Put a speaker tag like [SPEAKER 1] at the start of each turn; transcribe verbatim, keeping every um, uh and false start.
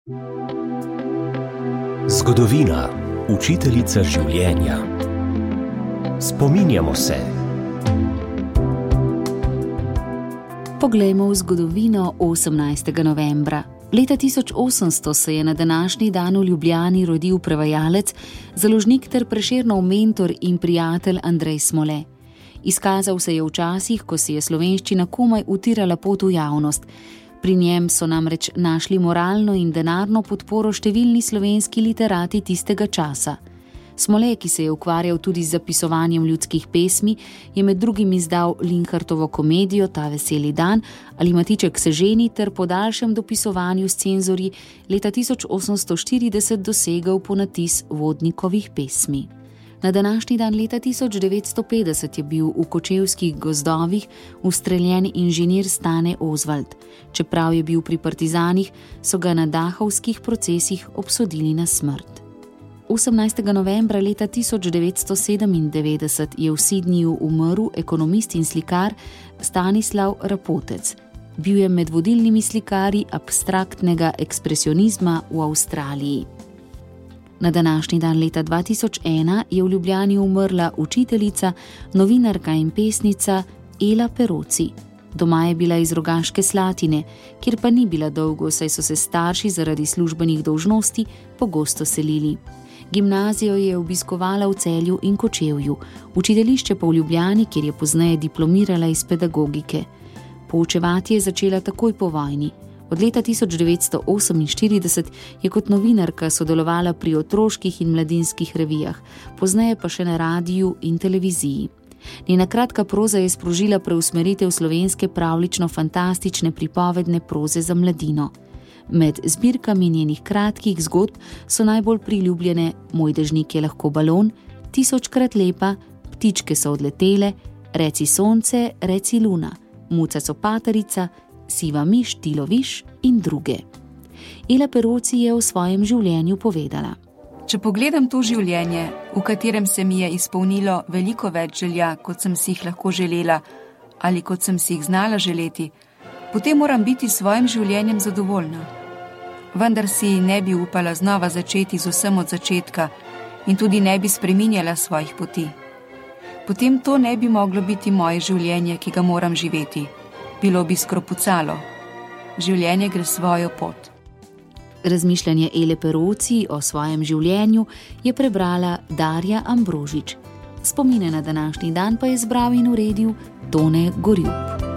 [SPEAKER 1] Zgodovina, učiteljica življenja. Spominjamo se.
[SPEAKER 2] Poglejmo v zgodovino osemnajstega novembra. Leta tisoč osemsto se je na današnji dan v Ljubljani rodil prevajalec, založnik ter Prešernov mentor in prijatelj Andrej Smole. Izkazal se je v časih, ko si je slovenščina komaj utirala pot v javnost. Pri njem so namreč našli moralno in denarno podporo številni slovenski literati tistega časa. Smole, ki se je ukvarjal tudi z zapisovanjem ljudskih pesmi, je med drugim izdal Linhartovo komedijo Ta veseli dan ali Matiček se ženi ter po daljšem dopisovanju s cenzorji leta tisoč osemsto štirideset dosegel ponatis Vodnikovih pesmi. Na današnji dan leta tisoč devetsto petdeset je bil v kočevskih gozdovih ustreljen inženir Stane Osvald. Čeprav je bil pri partizanih, so ga na dahovskih procesih obsodili na smrt. osemnajstega novembra leta tisoč devetsto sedemindevetdeset je v Sydneyju umrl ekonomist in slikar Stanislav Rapotec. Bil je med vodilnimi slikarji abstraktnega ekspresionizma v Avstraliji. Na današnji dan leta dva tisoč ena je v Ljubljani umrla učiteljica, novinarka in pesnica Ela Peroci. Doma je bila iz Rogaške Slatine, kjer pa ni bila dolgo, saj so se starši zaradi službenih dolžnosti pogosto selili. Gimnazijo je obiskovala v Celju in Kočevju, učiteljišče pa v Ljubljani, kjer je pozneje diplomirala iz pedagogike. Poučevati je začela takoj po vojni. Od leta tisoč devetsto oseminštirideset je kot novinarka sodelovala pri otroških in mladinskih revijah, pozneje pa še na radiju in televiziji. Njena kratka proza je sprožila preusmeritev slovenske pravljično-fantastične pripovedne proze za mladino. Med zbirkami njenih kratkih zgodb so najbolj priljubljene Moj dežnik je lahko balon, Tisočkrat lepa, Ptičke so odletele, Reci sonce, reci luna, Muca copatarica, Siva miš, ti loviš in druge. Ela Peroci je o svojem življenju povedala:
[SPEAKER 3] Če pogledam to življenje, v katerem se mi je izpolnilo veliko več želja, kot sem si jih lahko želela ali kot sem si jih znala želeti, potem moram biti s svojim življenjem zadovoljna. Vendar si ne bi upala znova začeti z vsem od začetka in tudi ne bi spreminjala svojih poti. Potem to ne bi moglo biti moje življenje, ki ga moram živeti. Bilo bi skropucalo. Življenje gre svojo pot.
[SPEAKER 2] Razmišljanje Ele Peroci o svojem življenju je prebrala Darja Ambrožič. Spomine na današnji dan pa je zbral in uredil Tone Gorjup.